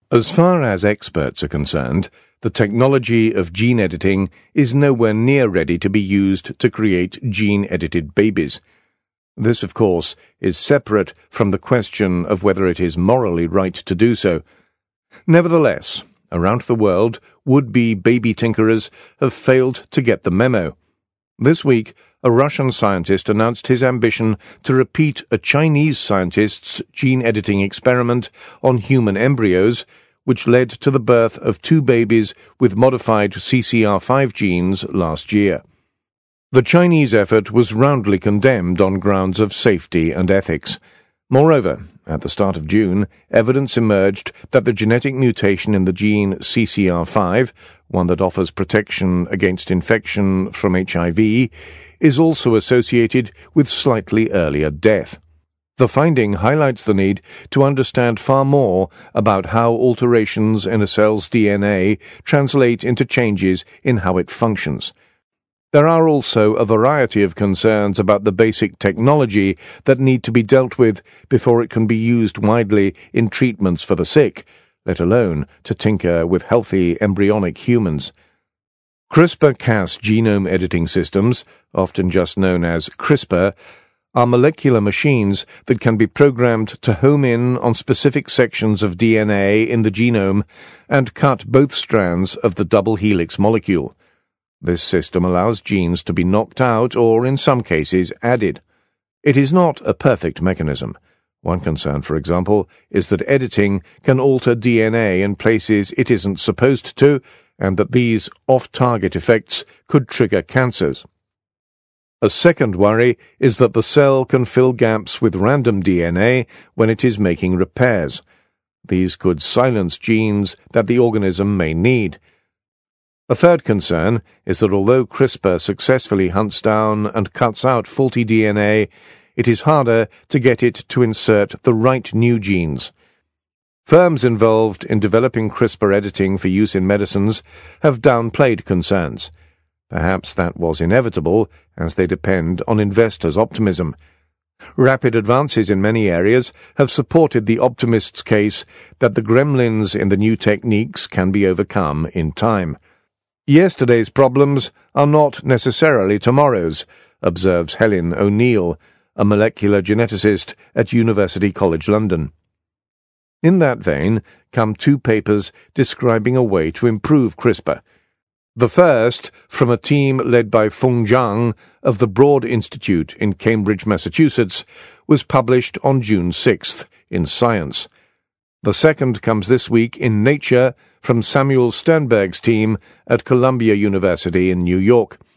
As far as experts are concerned, the technology of gene editing is nowhere near ready to be used to create gene-edited babies. This, of course, is separate from the question of whether it is morally right to do so. Nevertheless, around the world, would-be baby tinkerers have failed to get the memo. This week, a Russian scientist announced his ambition to repeat a Chinese scientist's gene-editing experiment on human embryos, which led to the birth of 2 babies with modified CCR5 genes last year. The Chinese effort was roundly condemned on grounds of safety and ethics. Moreover, at the start of June, evidence emerged that the genetic mutation in the gene CCR5, one that offers protection against infection from HIV, is also associated with slightly earlier death. The finding highlights the need to understand far more about how alterations in a cell's DNA translate into changes in how it functions. There are also a variety of concerns about the basic technology that need to be dealt with before it can be used widely in treatments for the sick, let alone to tinker with healthy embryonic humans. CRISPR-Cas genome editing systems, often just known as CRISPR, are molecular machines that can be programmed to home in on specific sections of DNA in the genome and cut both strands of the double helix molecule. This system allows genes to be knocked out or, in some cases, added. It is not a perfect mechanism. One concern, for example, is that editing can alter DNA in places it isn't supposed to, and that these off-target effects could trigger cancers. A second worry is that the cell can fill gaps with random DNA when it is making repairs. These could silence genes that the organism may need. A third concern is that although CRISPR successfully hunts down and cuts out faulty DNA, it is harder to get it to insert the right new genes. Firms involved in developing CRISPR editing for use in medicines have downplayed concerns. Perhaps that was inevitable, as they depend on investors' optimism. Rapid advances in many areas have supported the optimists' case that the gremlins in the new techniques can be overcome in time. Yesterday's problems are not necessarily tomorrow's, observes Helen O'Neill, a molecular geneticist at University College London. In that vein come 2 papers describing a way to improve CRISPR. The first, from a team led by Feng Zhang of the Broad Institute in Cambridge, Massachusetts, was published on June 6th in Science. The second comes this week in Nature from Samuel Sternberg's team at Columbia University in New York.